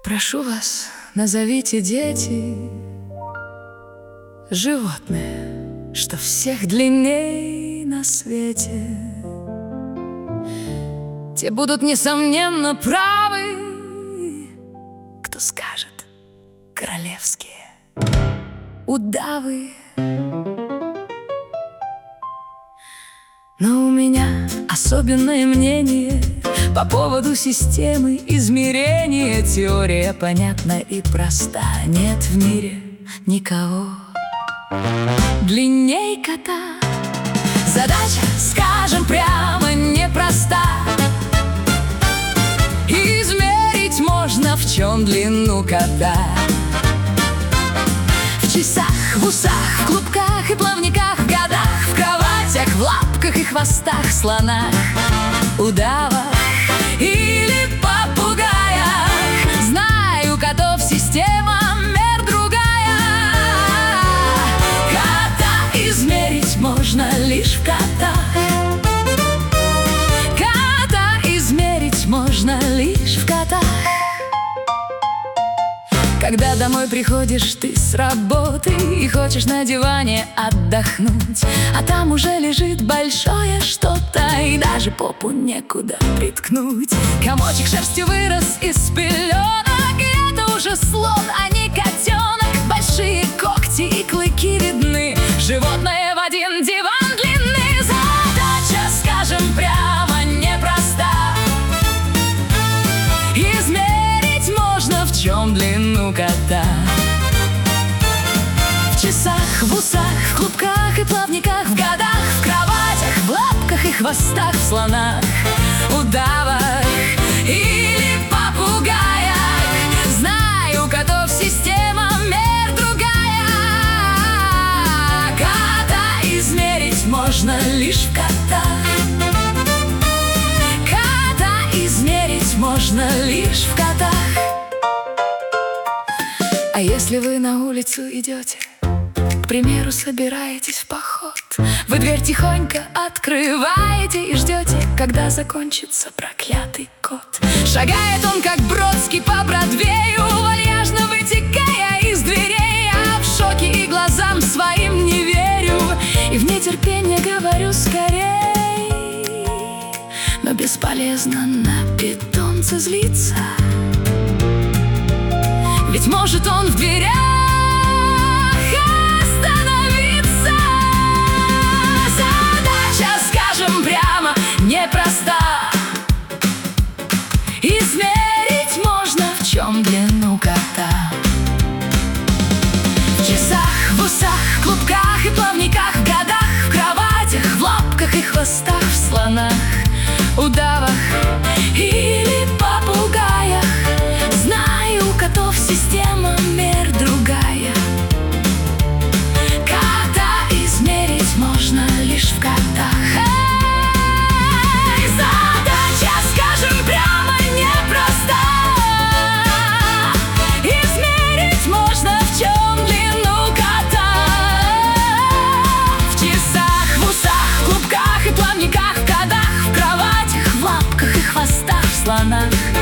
Прошу вас, назовите, дети, животные, что всех длинней на свете. Те будут, несомненно, правы, кто скажет: королевские удавы. Но у меня особенное мнение по поводу системы измерения. Теория понятна и проста. Нет в мире никого длинней кота. Задача, скажем прямо, непроста. Измерить можно, в чем длину кота. В часах, в усах, в клубках и плавниках, в годах, в кроватях, в лапках и хвостах, слонах, удавах или попугаях. Знаю котов, система мер другая. Кота измерить можно лишь в котах. Кота измерить можно лишь в котах. Когда домой приходишь ты с работы и хочешь на диване отдохнуть, а там уже лежит большое что-то, и даже попу некуда приткнуть. Комочек шерстью вырос из пеленок, и это уже слон, а не котенок. Большие когти и клыки видны, животное в один диван длинный. Задача, скажем прямо, непроста. Измерить можно, в чем длину кота. В часах, в усах, в клубках и плавниках, в годах, в кроватях, в лапках и хвостах, в слонах, удавах или попугаях. Знаю котов, система мер другая. Кота измерить можно лишь в котах. Кота измерить можно лишь в котах. А если вы на улицу идете, к примеру, собираетесь в поход, вы дверь тихонько открываете и ждете, когда закончится проклятый кот. Шагает он, как Бродский, по Бродвею, вальяжно вытекая из дверей. Я в шоке и глазам своим не верю, и в нетерпении говорю: скорей. Но бесполезно на питомца злиться, ведь может он в дверях остановиться. Задача, скажем прямо, непроста. Измерить можно, в чем длину кота. В часах, в усах, в клубках и плавниках, в годах, в кроватях, в лапках и хвостах, в слонах, удавах или попугаях. Знаю котов, система мер другая. Кота измерить можно лишь в котах. Задача, скажем прямо, непроста. Измерить можно, в чем длину кота. В часах, в усах, в клубках и плавниках, в годах, в кроватях, в лапках и хвостах, в слонах,